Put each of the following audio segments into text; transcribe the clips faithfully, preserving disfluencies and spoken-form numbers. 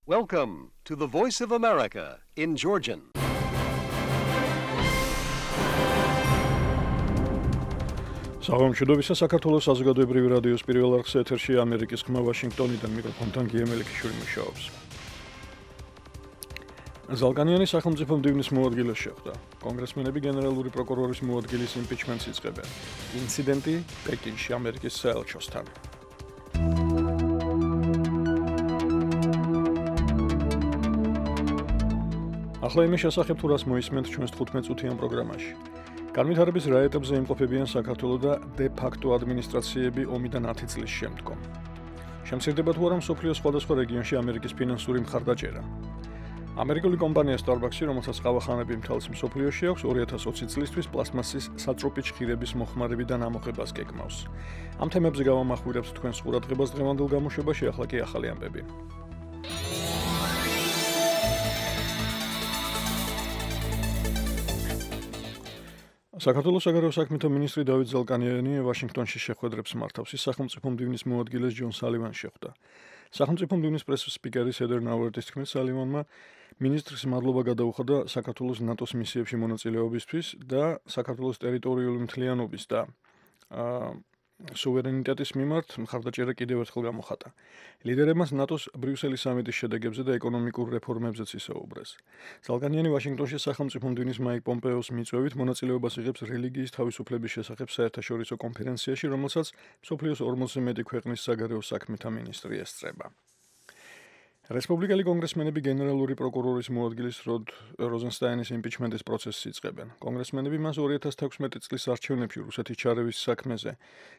Welcome to the Voice of America in Georgian. Საღამოშობისა საქართველოს საზოგადოებრივი რადიოს პირველ არხზე ეთერში ამერიკის ხმა ვაშინგტონიდან მიკროფონთან გიემელიშვილი მუშაობს. ზალგანიანი სახელმწიფო მდივნის მოადგილე შეხვდა. კონგრესმენები გენერალური პროკურორის მოადგილის იმპიჩმენტს იწყებენ. ინციდენტი პეკინში ამერიკის საელჩოსთან. ახლა იმის შესახებ თუ რას მოისმენთ ჩვენს თხუთმეტ წუთიან პროგრამაში. განვითარების რა ეტაპზე იმყოფებიან საქართველო და დე-ფაქტო ადმინისტრაციები ომიდან ათი წლის შემდგომ. შემცირდება თუ არა მსოფლიოს სხვადასხვა რეგიონში ამერიკის ფინანსური მხარდაჭერა. ამერიკული კომპანია Starbucks-ი, რომელსაც ყავახანები მთელს მსოფლიოში აქვს, ორი ათას ოცი წლისთვის პლასტმასის სატრუპი ჭხირების მოხმარებიდან ამოღებას გეგმავს. ამ თემებზე გავამახვილებთ თქვენს ყურადღებას დღევანდელ გამოშვებაში, ახლა კი ახალი ამბები. საქართველოს საგარეო საქმეთა მინისტრი დავით ზალგანიანი ვაშინგტონში შეხვედრებს მართავს. ის სახელმწიფო მდივნის მოადგილეს ჯონ სალივანს შეხვდა. სახელმწიფო მდივნის პრესის სპიკერი სედერ ნაუერტის თქმით, სალივანმა მინისტრს მადლობა გადაუხადა საქართველოს ნატოს მისიებში მონაწილეობისთვის და საქართველოს ტერიტორიული მთლიანობის და სუვერენიტეტის მიმართ მხარდაჭერა კიდევ ერთხელ გამოხატა. ლიდერებმა ნატოს ბრიუსელის სამიტის შედეგებზე და ეკონომიკურ რეფორმებზეც ისაუბრეს. ზალგანიანი ვაშინგტონში სახელმწიფო მდივნის მაიკ პომპეოს მიწვევით მონაწილეობას იღებს რელიგიის თავისუფლების შესახებ საერთაშორისო კონფერენციაში, რომელსაც მსოფლიოს ორმოცზე მეტი ქვეყნის საგარეო საქმეთა მინისტრი ესწრება. რესპუბლიკელი კონგრესმენები გენერალური პროკურორის მოადგილის როდ როზენსტაინის იმპიჩმენტის პროცესს იწყებენ. კონგრესმენები მას ორი ათას თექვსმეტი წლის არჩევნებში რუსეთის ჩარევის საქმეზე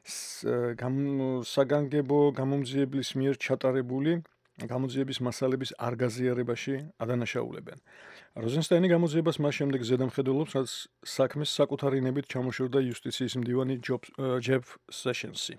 საგანგებო გამომძიებლის მიერ ჩატარებული გამოძიების მასალების არ გაზიარებაში ადანაშაულებენ. როზენსტაინი გამოძიებას მას შემდეგ ზედამხედველობს, რაც საქმეს საკუთარი ნებით ჩამოშორდა იუსტიციის მდივანი ჯეფ სეშენსი.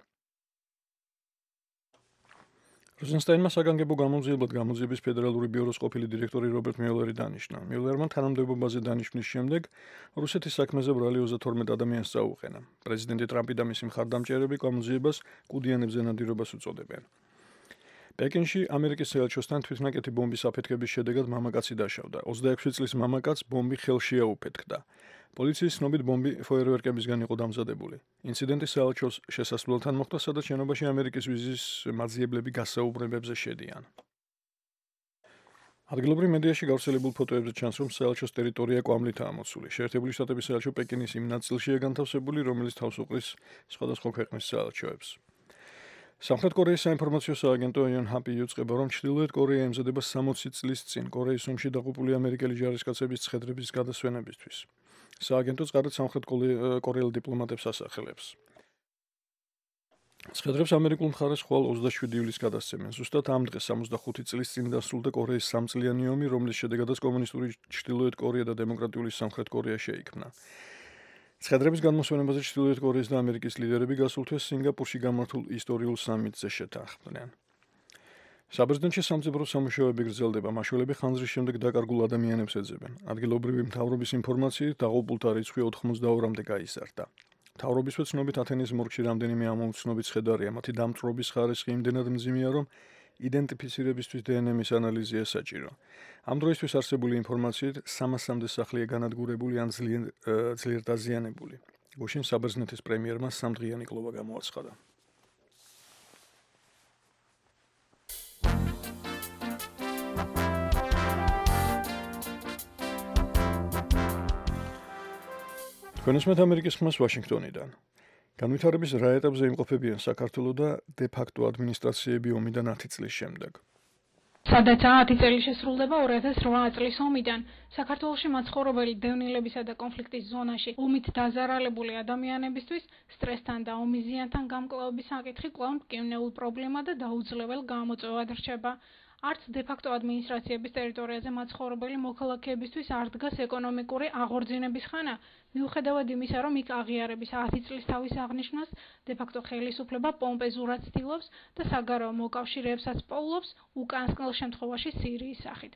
როზენსტაინმა საგანგებო გამოძიებლად გამოძიების ფედერალური ბიუროს ყოფილი დირექტორი რობერტ მიულერი დანიშნა. მიულერმა თანამდებობაზე დანიშვნის შემდეგ რუსეთის საქმეზე ბრალი ოცდათორმეტ ადამიანს წაუყენა. პრეზიდენტი ტრამპი და მისი მხარდამჭერები გამოძიებას კუდიანებზე ნადირობას უწოდებენ. პეკინში ამერიკის საელჩოსთან თვითნაკეთი ბომბის აფეთქების შედეგად მამაკაცი დაშავდა. ოცდაექვსი წლის მამაკაცს ბომბი ხელში აუფეთქდა. პოლიციის ცნობით ბომბი ფოიერვერკებისგან იყო დამზადებული. ინციდენტი საელჩოს შესასვლელთან მოხდა, სადაც შენობაში ამერიკის ვიზის მაძიებლები გასაუბრებებზე შედიან. ადგილობრივ მედიაში გავრცელებულ ფოტოებზე ჩანს, რომ საელჩოს ტერიტორია კვამლითაა მოცული. შეერთებული შტატების საელჩო პეკინის იმ ნაწილშია განთავსებული, რომელიც თავს უყრის სხვადასხვა ქვეყნის საელჩოებს. სამხრეთ კორეის საინფორმაციო სააგენტო იონჰაპი იუწყება, რომ ჩრდილოეთ კორეა ემზადება სამოცი წლის წინ კორეის ომში დაღუპული ამერიკელი ჯარისკაცების ცხედრების გადასვენებისთვის. სააგენტო წყარად სამხრეთ კორეელ დიპლომატებს ასახელებს. ცხედრებს ამერიკულ მხარეს ხვალ ოცდაშვიდი ივლისს გადასცემენ. ზუსტად ამ დღეს სამოცდახუთი წლის წინ დასრულდა კორეის სამწლიანი ომი, რომლის შედეგადაც კომუნისტური ჩრდილოეთ კორეა და დემოკრატიული სამხრეთ კორეა შეიქმნა. ცხედრების განმოსვენებაზე ჩრდილოეთ კორეის და ამერიკის ლიდერები გასულ თვეს სინგაპურში გამართულ ისტორიულ სამიტზე შეთანხმდნენ. საბერძნეთში სამწებრო სამუშაოები გრძელდება, მაშველები ხანძრის შემდეგ დაკარგულ ადამიანებს ეძებენ. ადგილობრივი მთავრობის ინფორმაციით დაღუპულთა რიცხვი ოცდაორმამდე გაიზარდა. მთავრობისვე ცნობით ათენის მორგში რამდენიმე ამოუცნობი ცხედარია, მათი დამწვრობის ხარისხი იმდენად მძიმეა, რომ იდენტიფიცირებისთვის დე ენ ემის ანალიზია საჭირო. ამ დროისთვის არსებული ინფორმაციით სამასამდე სახლია განადგურებული ან ძლიერ დაზიანებული. გუშინ საბერძნეთის პრემიერმა სამდღიანი გლოვა გამოაცხადა. თქვენ უსმენთ ამერიკის ხმას ვაშინგტონიდან. განვითარების რა ეტაპზე იმყოფებიან საქართველო და დე-ფაქტო ადმინისტრაციები ომიდან ათი წლის შემდეგ. სადაც ათი წელი შესრულდება ორი ათას რვა წლის ომიდან, საქართველოში მაცხოვრებელი დევნილებისა და კონფლიქტის ზონაში ომით დაზარალებული ადამიანებისთვის სტრესთან და ომის ზიანთან გამკლავების საკითხი კვლავ მტკივნეულ პრობლემა და დაუძლებელ გამოწვევად რჩება. არც დე-ფაქტო ადმინისტრაციების ტერიტორიაზე მაცხოვრებელი მოქალაქეებისთვის არ დგას ეკონომიკური აღორძინების ხანა, მიუხედავად იმისა, რომ იქ აღიარების ათი წლის თავის აღნიშვნას დე-ფაქტო ხელისუფლება პომპეზურად ცდილობს და საგარეო მოკავშირეებსაც პოულობს უკანასკნელ შემთხვევაში სირიის სახით.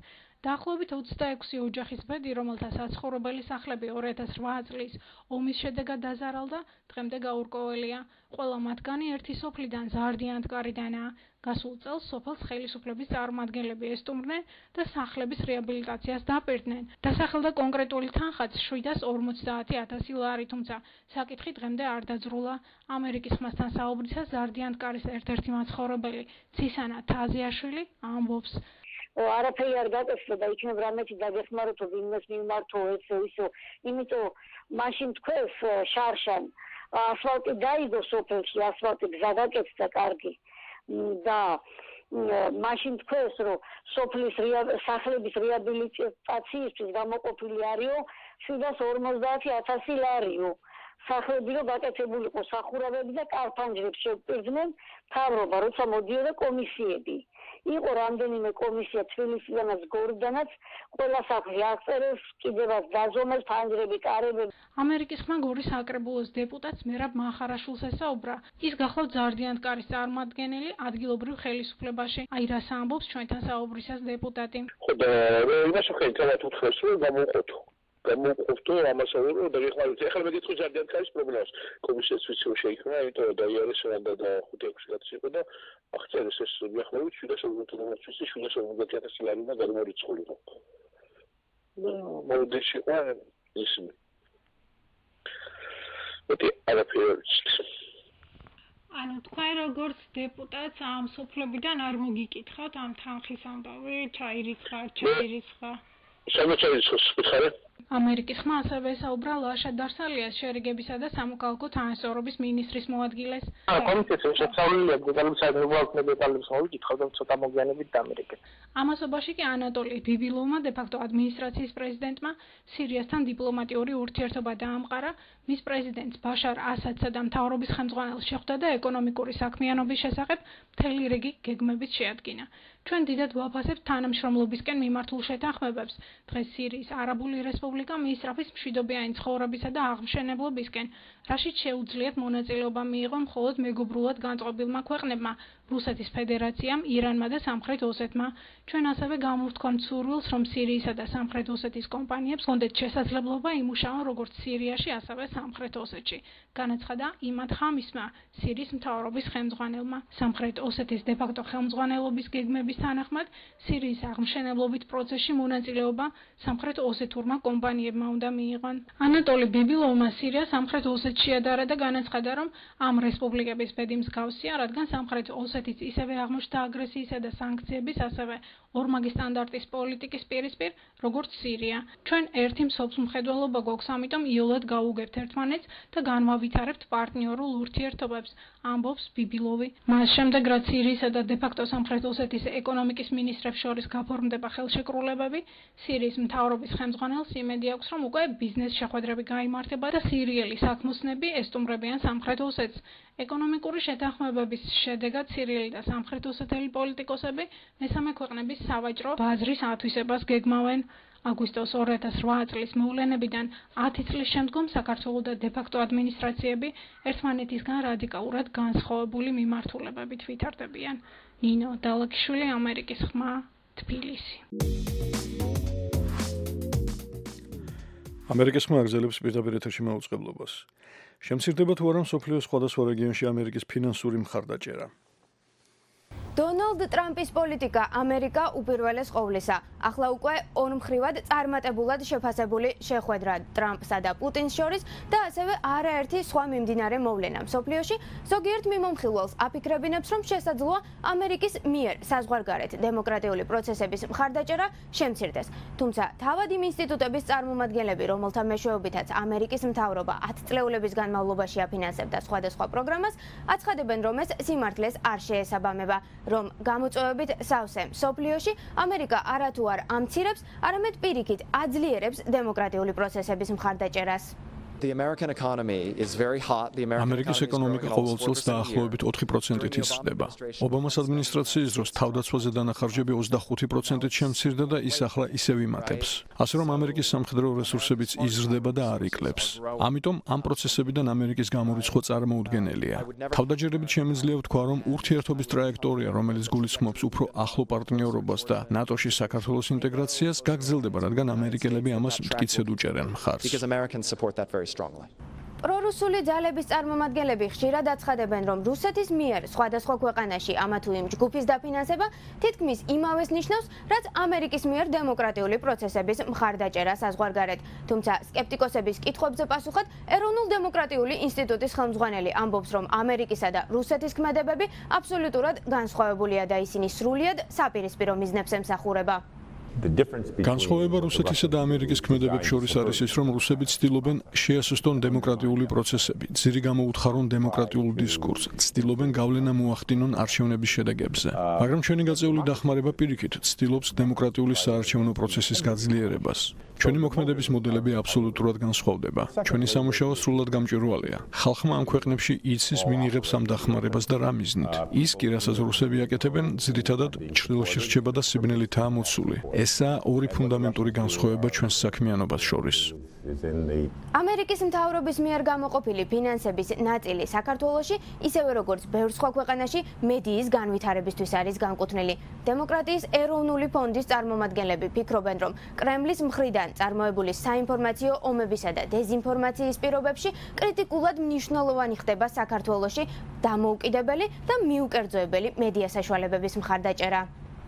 დაახლოებით ოცდაექვსი ოჯახის ბედი, რომელთა საცხოვრებელი სახლები ორი ათას რვა წლის ომის შედეგად დაზარალდა, დღემდე გაურკვეველია. ყველა მათგანი ერთი სოფლიდან ზარდიანთკარიდანაა. გასულ წელს სოფელს ხელისუფლების წარმომადგენლები ესტუმრნენ და სახლების რეაბილიტაციას დაპირდნენ. დასახელდა კონკრეტული თანხაც შვიდას ორმოცდაათი ათასი ლარი, თუმცა საკითხი დღემდე არ დაძრულა. ამერიკის ხმასთან საუბრისას ზარდიანთკარის ერთ-ერთი მაცხოვრებელი ცისანა თაზიაშვილი ამბობს. არაფერი არ გაკეთდა და იქნებ რამეთი დაგეხმაროთო ვინმეს მიმართო ესე ისო, იმიტომ მაშინ თქვენს შარშან ასფალტი დაიდო სოფელში, ასფალტი გზა გაკეთდა კარგი და მაშინ თქვენს რომ სოფლის სახლების რეაბილიტაციისთვის გამოყოფილი არისო შვიდას ორმოცდაათი ათასი ლარიო. სახლები რომ გაკეთებულიყო სახურავები და კარ-ფანჯრებს შეგვპირდნენ მთავრობა, როცა მოდიოდა კომისიები. იყო რამდენიმე კომისია თბილისიდანაც გორიდანაც, ყველა სახლი აღწერეს, კიდევაც დაზომეს ფანჯრები, კარები. ამერიკის ხმა გორის საკრებულოს დეპუტატს მერაბ მახარაშვილს ესაუბრა. ის გახლავთ ზარდიანთკარის წარმომადგენელი ადგილობრივ ხელისუფლებაში. აი რას ამბობს ჩვენთან საუბრისას დეპუტატი. ხო და იმას ვხდით, რომ უთხრეს რომ გამოვყოთ. გამოვყოთ ამასაურო და ეხლა ეხლა მეკითხი ზარდიანთკარის პრობლემას. კომისიას ვიცი რომ შეიქმნა, იმიტომ და იარეს რანდა და ხუთი ექვსი კაცი იყო და აღწერეს ეს მიახლოებით შვიდას ორმოცდაათი შვიდას ორმოცდაათი ათასი ლარი და გამორიცხულიყო. და მოდეში იყო ისინი. მეტი არაფერი. ანუ თქვენ როგორც დეპუტატს ამ სოფლებიდან არ მოგიკითხავთ ამ თანხის ამბავი, ჩაირიცხა, ჩაირიცხა. სამოჩაირიცხოს ვიხარე? ამერიკის ხმა ასევე ესაუბრა ლაშა დარსალიას შერიგებისა და სამოქალაქო თანასწორობის მინისტრის მოადგილეს. კომისიის შესწავლილია გულწრფელი საერთაშორისო დეტალებს მოვიკითხავ და ცოტა მოგვიანებით დამერიგეთ. ამასობაში კი ანატოლი ბიბილოვმა დე-ფაქტო ადმინისტრაციის პრეზიდენტმა სირიასთან დიპლომატიური ურთიერთობა დაამყარა, მის პრეზიდენტს ბაშარ ასადსა და მთავრობის ხელმძღვანელს შეხვდა და ეკონომიკური საქმიანობის შესახებ მთელი რიგი გეგმებით შეადგინა. ჩვენ დიდად ვაფასებთ თანამშრომლობისკენ მიმართულ შეთანხმებებს. დღეს სირიის არაბული რესპუბლიკა მიისწრაფის მშვიდობიანი ცხოვრებისა და აღმშენებლობისკენ, რაშიც შეუძლიათ მონაწილეობა მიიღო მხოლოდ მეგობრულად განწყობილმა ქვეყნებმა, რუსეთის ფედერაციამ, ირანმა და სამხრეთ ოსეთმა. ჩვენ ასევე გამოვთქვამთ სურვილს, რომ სირიისა და სამხრეთ ოსეთის კომპანიებს ჰქონდეთ შესაძლებლობა იმუშაონ როგორც სირიაში, ასევე სამხრეთ ოსეთში. განაცხადა იმად ხამისმა, სირიის მთავრობის ხელმძღვანელმა. სამხრეთ ოსეთის დე-ფაქტო ხელმძღვანელობის გეგმების თანახმად, სირიის აღმშენებლობით პროცესში მონაწილეობა სამხრეთ ოსეთურმა კომპანიებმა უნდა მიიღონ. ანატოლი ბიბილოვმა სირია სამხრეთ ოსეთში ადარა და განაცხადა, რომ ამ რესპუბლიკების ბედი მსგავსია, რადგან სამხრეთ ოსეთიც ისევე აღმოჩნდა აგრესიისა და სანქციების, ასევე ორმაგი სტანდარტის პოლიტიკის პირისპირ, როგორც სირია. ჩვენ ერთი მსოფლ მხედველობა გვაქვს, ამიტომ იოლად გავუგებთ ერთმანეთს და განვავითარებთ პარტნიორულ ურთიერთობებს, ამბობს ბიბილოვი. მას შემდეგ, რაც სირიისა და დე-ფაქტო სამხრეთ ოსეთის ეკონომიკის მინისტრებს შორის გაფორმდება ხელშეკრულებები, სირიის მთავრობის ხელმძღვანელს იმედი აქვს, რომ უკვე ბიზნეს შეხვედრები გაიმართება და სირიელი საქმოსნები ესტუმრებიან სამხრეთ ოსეთს. ეკონომიკური შეთანხმებების შედეგად სირიელი და სამხრეთ ოსეთელი პოლიტიკოსები მესამე ქვეყნების სავაჭრო ბაზრის ათვისებას გეგმავენ. აგვისტოს ორი ათას რვა წლის მოვლენებიდან ათი წლის შემდგომ საქართველო და დე-ფაქტო ადმინისტრაციები ერთმანეთისგან რადიკალურად განსხვავებული მიმართულებებით ვითარდებიან. ნინო დალაკიშვილი, ამერიკის ხმა, თბილისი. ამერიკის ხმა აგზელებს პირდაპირ ეთერში მაუწყებლობას. შემცირდება თუ არა მსოფლიოს სხვადასხვა რეგიონში ამერიკის ფინანსური მხარდაჭერა. დონალდ ტრამპის პოლიტიკა ამერიკა უპირველეს ყოვლისა. ახლა უკვე ორმხრივად წარმატებულად შეფასებული შეხვედრა ტრამპსა და პუტინს შორის და ასევე არაერთი სხვა მიმდინარე მოვლენა მსოფლიოში ზოგიერთ მიმომხილველს აფიქრებინებს, რომ შესაძლოა ამერიკის მიერ საზღვარგარეთ დემოკრატიული პროცესების მხარდაჭერა შემცირდეს. თუმცა თავად იმ ინსტიტუტების წარმომადგენლები, რომელთა მეშვეობითაც ამერიკის მთავრობა ათწლეულების განმავლობაში აფინანსებდა სხვადასხვა პროგრამას, აცხადებენ, რომ ეს სიმართლეს არ შეესაბამება. რომ გამოწვევებით სავსე მსოფლიოში ამერიკა არათუ არ ამცირებს, არამედ პირიქით აძლიერებს დემოკრატიული პროცესების მხარდაჭერას. The American economy is very hot. The American ამერიკის ეკონომიკა ყოველ წელს დაახლოებით ოთხი პროცენტით იზრდება. ობამას ადმინისტრაციის დროს თავდაცვაზე დანახარჯები ოცდახუთი პროცენტით შემცირდა და ის ახლა ისევ იმატებს. ასე რომ ამერიკის სამხედრო რესურსებიც იზრდება და არ იკლებს. ამიტომ ამ პროცესებიდან ამერიკის გამორიცხვა წარმოუდგენელია. თავდაჯერებით შემიძლია ვთქვა, რომ ურთიერთობის ტრაექტორია, რომელიც გულისხმობს უფრო ახლო პარტნიორობას და ნატოში საქართველოს ინტეგრაციას, გაგრძელდება, რადგან ამერიკელები ამას მტკიცედ უჭერენ მხარს. Because Americans support that very strongly. პრორუსული ძალების წარმომადგენლები ხშირად აცხადებენ, რომ რუსეთის მიერ სხვადასხვა ქვეყანაში ამა თუ იმ ჯგუფის დაფინანსება თითქმის იმავეს ნიშნავს, რაც ამერიკის მიერ დემოკრატიული პროცესების მხარდაჭერას საზღვარგარეთ. თუმცა სკეპტიკოსების კითხვებზე პასუხად ეროვნულ-დემოკრატიული ინსტიტუტის ხელმძღვანელი ამბობს, რომ ამერიკისა და რუსეთის ქმედებები აბსოლუტურად განსხვავებულია და ისინი სრულიად საპირისპირო მიზნებს ემსახურება. განსხვავება რუსეთისა და ამერიკის ქმედებებს შორის არის ის, რომ რუსები ცდილობენ შეასუსტონ დემოკრატიული პროცესები, ძირი გამოუთხარონ დემოკრატიულ დისკურსს, ცდილობენ გავლენა მოახდინონ არჩევნების შედეგებზე. მაგრამ ჩვენი გაწეული დახმარება პირიქით ცდილობს დემოკრატიული საარჩევნო პროცესის გაძლიერებას. ჩვენი მოქმედების მოდელები აბსოლუტურად განსხვავდება. ჩვენი სამუშაო სრულად გამჭვირვალეა. ხალხმა ამ ქვეყნებში იცის, ვინ იღებს ამ დახმარებას და რა მიზნით. ის კი, რასაც რუსები აკეთებენ, ძირითადად ჩრდილოში რჩება და სიბნელითაა მოცული. ესაა ორი ფუნდამენტური განსხვავება ჩვენს საქმიანობას შორის. ამერიკის მთავრობის მიერ გამოყოფილი ფინანსების ნაწილი საქართველოში, ისევე როგორც ბევრ სხვა ქვეყანაში, მედიის განვითარებისთვის არის განკუთვნილი. დემოკრატიის ეროვნული ფონდის წარმომადგენლები ფიქრობენ, რომ კრემლის მხრიდან წარმოებული საინფორმაციო ომებისა და დეზინფორმაციის პირობებში კრიტიკულად მნიშვნელოვანი ხდება საქართველოში დამოუკიდებელი და მიუკერძოებელი მედია საშუალებების მხარდაჭერა.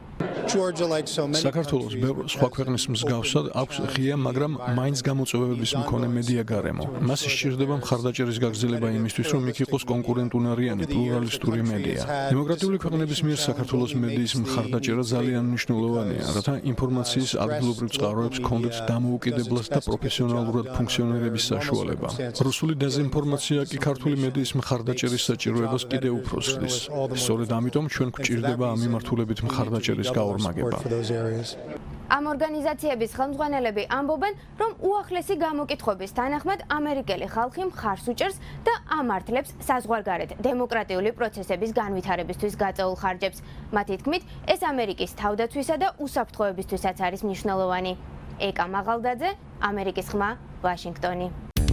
საქართველოს ბევრ სხვა ქვეყნის მსგავსად აქვს ღია, მაგრამ მაინც გამოწვევების მქონე მედია გარემო. მას სჭირდება მხარდაჭერის გაგრძელება იმისთვის, რომ იქ იყოს კონკურენტუნარიანი, პლურალისტური მედია. დემოკრატიული ქვეყნების მიერ საქართველოს მედიის მხარდაჭერა ძალიან მნიშვნელოვანია, რათა ინფორმაციის ადგილობრივ წყაროებს ჰქონდეთ დამოუკიდებლად და პროფესიონალურად ფუნქციონირების საშუალება. რუსული დეზინფორმაცია კი ქართული მედიის მხარდაჭერის საჭიროებას კიდევ უფრო ზრდის. სწორედ ამიტომ ჩვენ გვჭირდება ამ მიმართულებით მხარდაჭერის გაორმაგება. ამ ორგანიზაციების ხელმძღვანელები ამბობენ, რომ უახლესი გამოკითხვების თანახმად ამერიკელი ხალხი მხარს უჭერს და ამართლებს საზღვარგარეთ დემოკრატიული პროცესების განვითარებისთვის გაწეულ ხარჯებს. მათი თქმით, ეს ამერიკის თავდაცვისა და უსაფრთხოებისთვისაც არის მნიშვნელოვანი. ეკა მაღალდაძე, ამერიკის ხმა, ვაშინგტონი.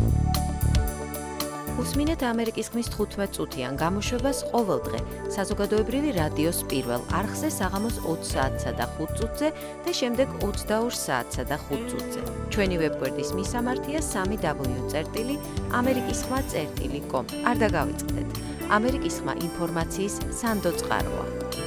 უსმინეთ ამერიკის ხმის თხუთმეტ წუთიან გამოშვებას ყოველ დღე საზოგადოებრივი რადიოს პირველ არხზე საღამოს ოც საათსა და ხუთ წუთზე და შემდეგ ოცდაორ საათსა და ხუთ წუთზე. ჩვენი ვებგვერდის მისამართია სამი დაბლიუ წერტილი ამერიკის ხმა წერტილი კომ. არ დაგავიწყდეთ. ამერიკის ხმა ინფორმაციის სანდო წყაროა.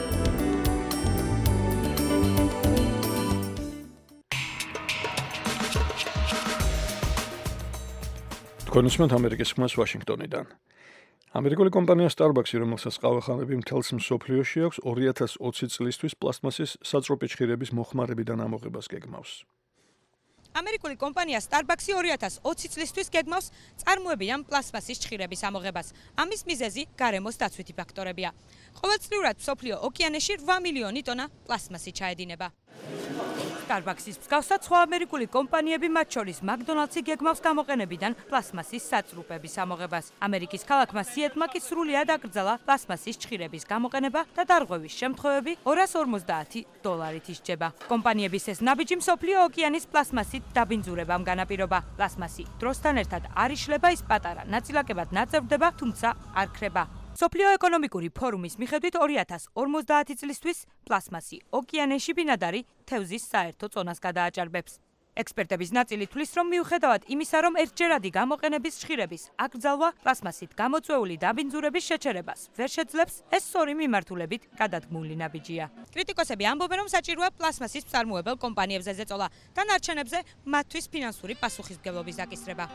კონსუმენტ ამერიკის ხმას ვაშინგტონიდან. ამერიკული კომპანია Starbucks-ი, რომელსაც ყავახანები მთელს მსოფლიოში აქვს, ორი ათას ოცი წლისთვის პლასტმასის საწყობი ჭხირების მოხმარებიდან ამოღებას გეგმავს. ამერიკული კომპანია Starbucks-ი ორი ათას ოცი წლისთვის გეგმავს წარმოებიდან პლასტმასის ჭხირების ამოღებას. ამის მიზეზი გარემოს დაცვითი ფაქტორებია. ყოველწლიურად მსოფლიო ოკეანეში რვა მილიონი ტონა პლასტმასი ჩაედინება. Starbucks-ის მსგავსად სხვა ამერიკული კომპანიები, მათ შორის McDonald's-ი გეგმავს გამოყენებიდან პლასტმასის საწრუპების ამოღებას. ამერიკის ქალაქმა სიეტლმა კი სრულიად აკრძალა პლასტმასის ჭხირების გამოყენება და დარღვევის შემთხვევები ორას ორმოცდაათი დოლარით ისჯება. კომპანიების ეს ნაბიჯი მსოფლიო ოკეანის პლასტმასით დაბინძურებამ განაპირობა. პლასტმასი დროსთან ერთად არ იშლება, ის პატარა ნაწილაკებად ნაწევდება, თუმცა არ ქრება. მსოფლიო ეკონომიკური ფორუმის მიხედვით ორი ათას ორმოცდაათი წლისთვის პლასტმასი ოკეანეში ბინადარი თევზის საერთო წონას გადააჭარბებს. ექსპერტების ნაწილი თვლის, რომ მიუხედავად იმისა, რომ ერთჯერადი გამოყენების ჭხირების აკრძალვა პლასტმასით გამოწვეული დაბინძურების შეჩერებას ვერ შეძლებს, ეს სწორი მიმართულებით გადადგმული ნაბიჯია. კრიტიკოსები ამბობენ, რომ საჭიროა პლასტმასის მწარმოებელ კომპანიებზე ზეწოლა და ნარჩენებზე მათთვის ფინანსური პასუხისმგებლობის დაკისრება.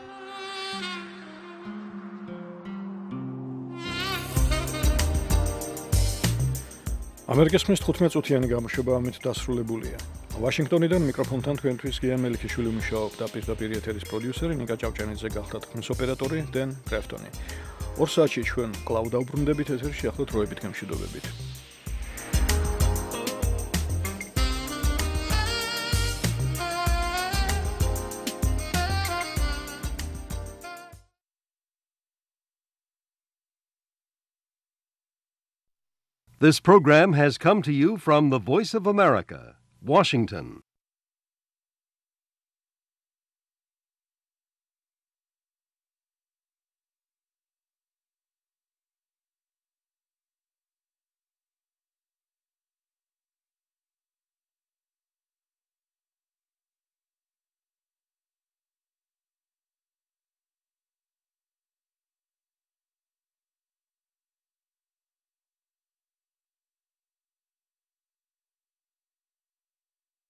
ამერიკის ხმის თხუთმეტ წუთიანი გამოშვება ამით დასრულებულია. ვაშინგტონიდან მიკროფონთან თქვენთვის გია მელიქიშვილი მუშაობდა, პირდაპირ ეთერის პროდიუსერი ნიკა ჭავჭანიძე გახლდათ ხმის ოპერატორი დენ კრეფტონი. ორ საათში ჩვენ კლავ დაუბრუნდებით ეთერში, ახლა დროებით გემშვიდობებით. This program has come to you from the Voice of America, Washington.